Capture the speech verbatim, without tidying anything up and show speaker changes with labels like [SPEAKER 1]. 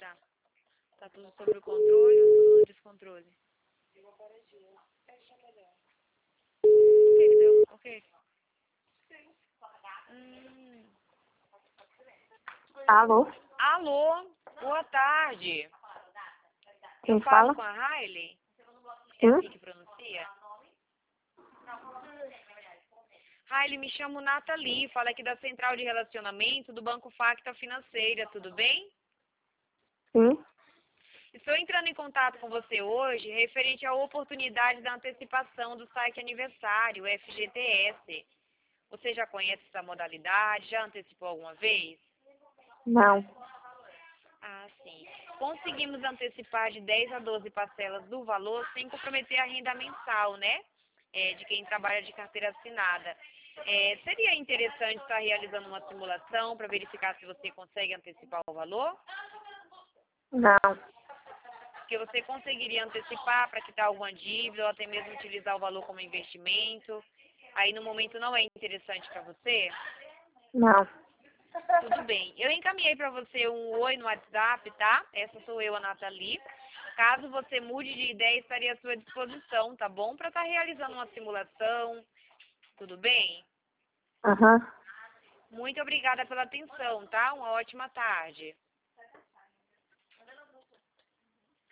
[SPEAKER 1] tá. Tá tudo sob o controle ou tudo no descontrole? O que que deu? O que? Hum.
[SPEAKER 2] Alô?
[SPEAKER 1] Alô, boa tarde.
[SPEAKER 2] Quem
[SPEAKER 1] Eu falo
[SPEAKER 2] fala?
[SPEAKER 1] com a Riley? É
[SPEAKER 2] Hum?
[SPEAKER 1] assim que pronuncia? Riley, me chamo Nathalie, falo aqui da Central de Relacionamento do Banco Facta Financeira, tudo bem?
[SPEAKER 2] Sim?
[SPEAKER 1] Estou entrando em contato com você hoje referente à oportunidade da antecipação do site aniversário, F G T S. Você já conhece essa modalidade? Já antecipou alguma vez?
[SPEAKER 2] Não.
[SPEAKER 1] Ah, sim. Conseguimos antecipar de dez a doze parcelas do valor sem comprometer a renda mensal, né? É, de quem trabalha de carteira assinada. É, seria interessante estar realizando uma simulação para verificar se você consegue antecipar o valor?
[SPEAKER 2] Não.
[SPEAKER 1] Porque você conseguiria antecipar para quitar alguma dívida ou até mesmo utilizar o valor como investimento. Aí no momento não é interessante para você?
[SPEAKER 2] Não.
[SPEAKER 1] Tudo bem. Eu encaminhei para você um oi no WhatsApp, tá? Essa sou eu, a Nathalie. Caso você mude de ideia, estaria à sua disposição, tá bom? Para estar realizando uma simulação. Tudo bem?
[SPEAKER 2] Aham.
[SPEAKER 1] Muito obrigada pela atenção, tá? Uma ótima tarde.